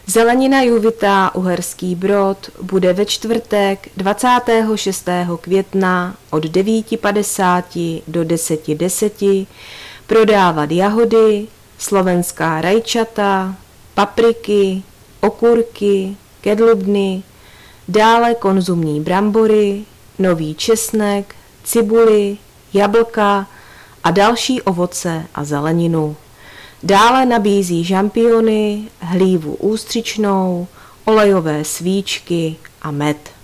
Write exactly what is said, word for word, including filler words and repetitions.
Zelenina Juvita Uherský Brod bude ve čtvrtek dvacátého šestého května od devět padesát do deset deset prodávat jahody, slovenská rajčata, papriky, okurky, kedlubny, dále konzumní brambory, nový česnek, cibuli, jablka a další ovoce a zeleninu. Dále nabízí žampiony, hlívu ústřičnou, olejové svíčky a med.